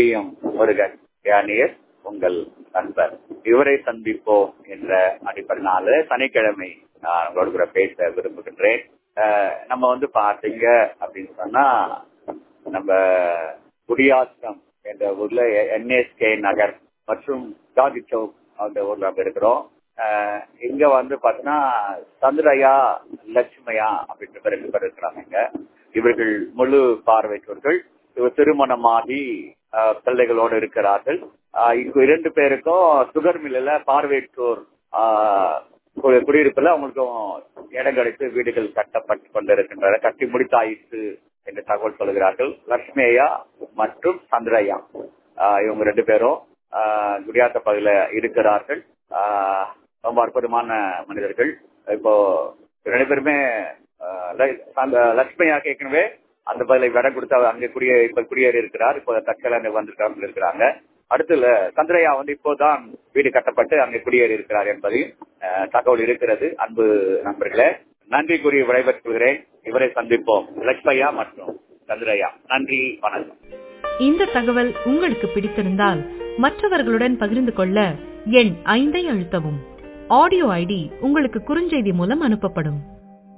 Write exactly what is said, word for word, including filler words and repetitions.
B M Murugan யானியர் உங்கள் நண்பர். இவரை சந்திப்போம் என்ற அடிப்படையினால சனிக்கிழமை நான் உங்களோட கூட பேச விரும்புகின்றேன். நம்ம வந்து பாத்தீங்க அப்படின்னு சொன்னா நம்ம குடியாத்தம் என்ற ஊர்ல என்எஸ்கே நகர் மற்றும் காந்தி சௌக் அந்த ஊர்ல இருக்கிறோம். இங்க வந்து பாத்தீங்கன்னா சந்திரயா லட்சுமையா அப்படின்ற ரெண்டு பேர் இருக்கிறாங்க. இவர்கள் முழு பார்வையற்றவர்கள். இவர் திருமணமாகி பிள்ளைகளோடு இருக்கிறார்கள். இங்க இரண்டு பேருக்கும் சுகர் மில்ல பார்வையற்றோர் குடியிருப்புல அவங்களுக்கும் இடம் கிடைத்து வீடுகள் கட்டப்பட்டு கொண்டிருக்கின்றன. கட்டி முடித்தாயிற்று என்று தகவல் சொல்கிறார்கள். லட்சுமியா மற்றும் சந்திரயா இவங்க ரெண்டு பேரும் குடியாத்த பகுதியில இருக்கிறார்கள். ரொம்ப அற்புதமான மனிதர்கள். இப்போ ரெண்டு பேருமே லட்சுமியா ஏற்கனவே அந்த பகுதியில் இடம் கொடுத்து அங்கே குடியே இப்ப குடியேறி இருக்கிறார். இப்போ தற்கால வந்திருக்காங்க இருக்கிறாங்க. அடுத்துல சந்திரயா வந்து இப்போதான் வீடு கட்டப்பட்டு அங்கே குடியேறி இருக்கிறார் என்பதையும் தகவல் இருக்கிறது. அன்பு நண்பர்களே, நன்றி கூறி விடைபெற்றுக் கொள்கிறேன். இவரை சந்திப்போம், லட்சுமையா மற்றும் சந்திரயா. நன்றி, வணக்கம். இந்த தகவல் உங்களுக்கு பிடித்திருந்தால் மற்றவர்களுடன் பகிர்ந்து கொள்ள எண் ஐந்தை அழுத்தவும். ஆடியோ ஐடி உங்களுக்கு குறுஞ்செய்தி மூலம் அனுப்பப்படும்.